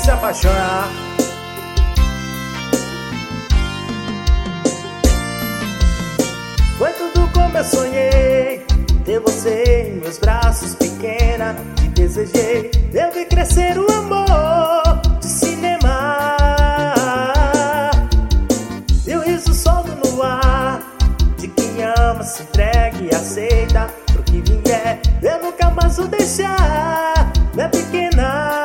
se apaixonar. Foi tudo como eu sonhei, ter você em meus braços, pequena, te desejei. Eu vi crescer o amor de cinema, e o riso solto no ar de quem ama, se entrega e aceita pro que vier. Eu nunca mais vou deixar, minha pequena.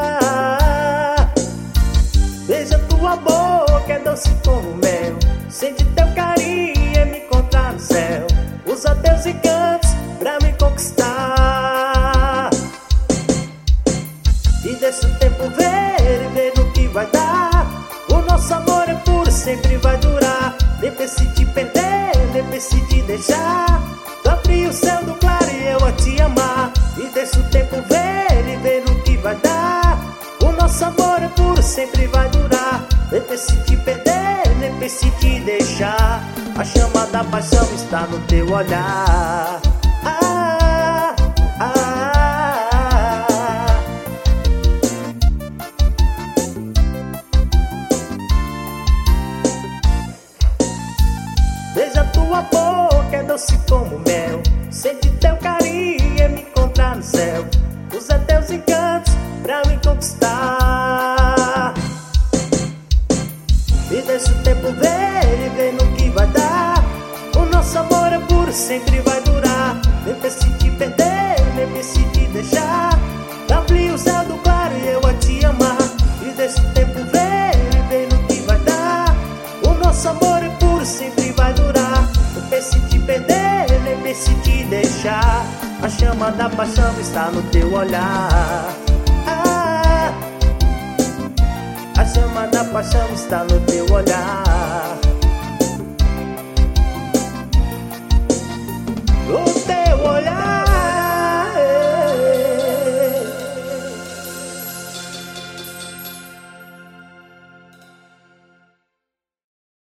Beija tua boca, é doce como mel, sente teu carinho e me encontrar no céu. Usa teus encantos pra me conquistar, e deixa o tempo ver e ver no que vai dar. O nosso amor é puro, sempre vai durar. Nem pense te perder, nem pense te deixar. Tu abri o céu do claro e eu a te amar, e deixa o tempo ver e ver no que vai dar. O nosso amor é puro, sempre vai durar. Nem pense te perder, nem pense te deixar. A chama da paixão está no teu olhar. Ah, ah, ah. Beija tua boca, é doce como mel, sente teu carinho e me encontrar no céu. Usa teus encantos pra me conquistar, e deixa o tempo ver e ver no que vai dar. O nosso amor é puro, sempre vai durar. Nem pense te perder, nem pense te deixar. Abri o céu do claro e eu a te amar, e deixa o tempo ver e ver no que vai dar. O nosso amor é puro, sempre vai durar. Nem pense te perder, nem pense te deixar. A chama da paixão está no teu olhar. Ah, a chama da paixão está no teu olhar.